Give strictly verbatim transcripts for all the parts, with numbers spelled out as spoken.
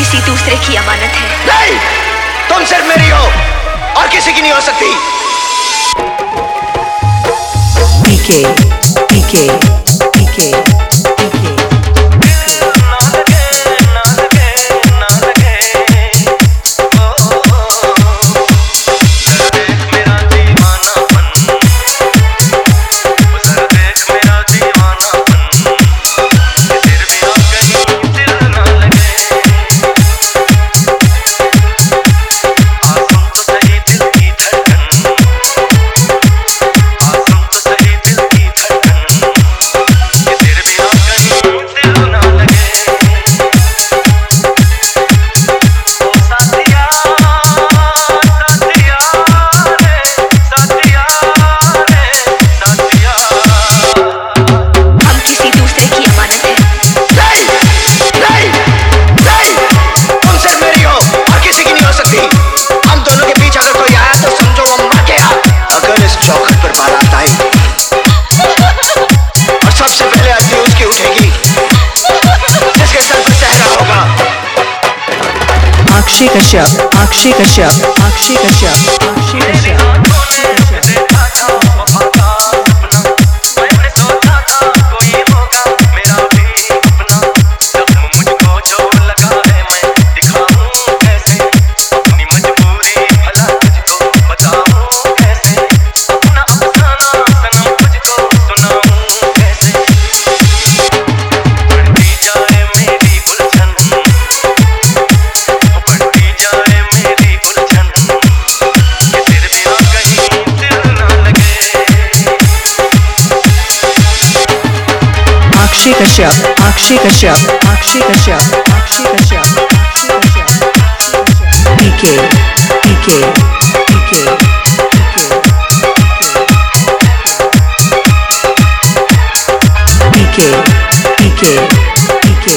किसी दूसरे की अमानत है। नहीं, तुम सिर्फ मेरी हो और किसी की नहीं हो सकती। PK PK PK PK Akshay Kashyap Akshay Kashyap Akshay Kashyap Akshay Kashyap Akshay Kashyap Akshay Kashyap Akshay Kashyap Akshay Kashyap PK PK PK PK PK PK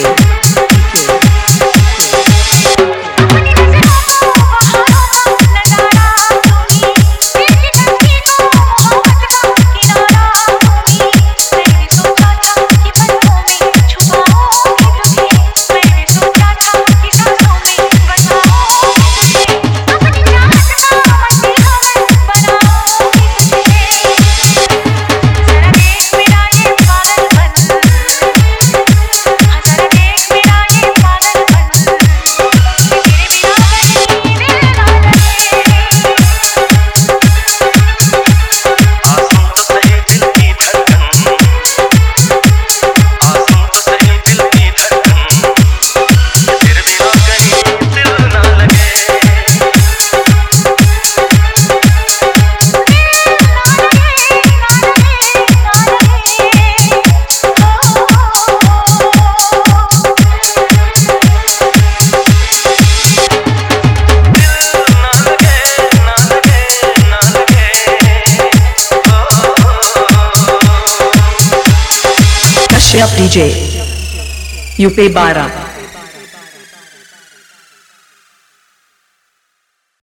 Kashyap DJ UP बारह।